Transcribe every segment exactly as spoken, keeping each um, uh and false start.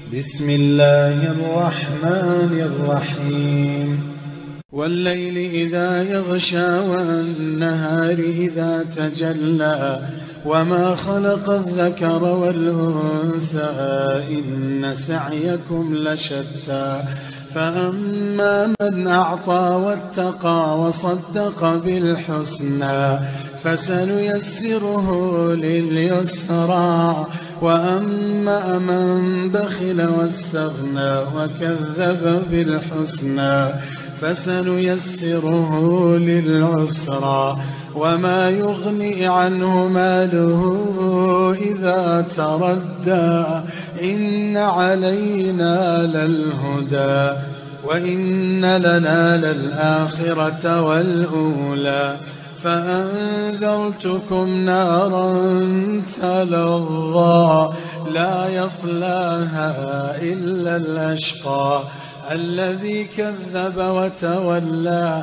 بسم الله الرحمن الرحيم والليل إذا يغشى والنهار إذا تجلى وما خلق الذكر والأنثى إن سعيكم لشتى فأما من أعطى واتقى وصدق بالحسنى فسنيسره لليسرى وأما من بخل واستغنى وكذب بالحسنى فسنيسره للعسرى وما يغني عنه ماله إذا تردى إن علينا للهدى وإن لنا للآخرة والأولى فأنذرتكم نارا تلظى لا يصلاها إلا الأشقى الذي كذب وتولى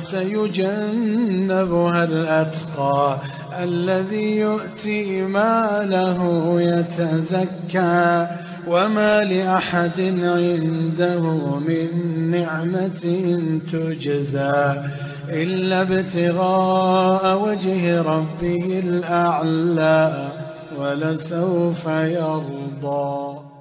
وسيجنبها الأتقى الذي يؤتي ماله يتزكى وما لأحد عنده من نعمة تجزى إلا ابتغاء وجه ربه الأعلى ولسوف يرضى.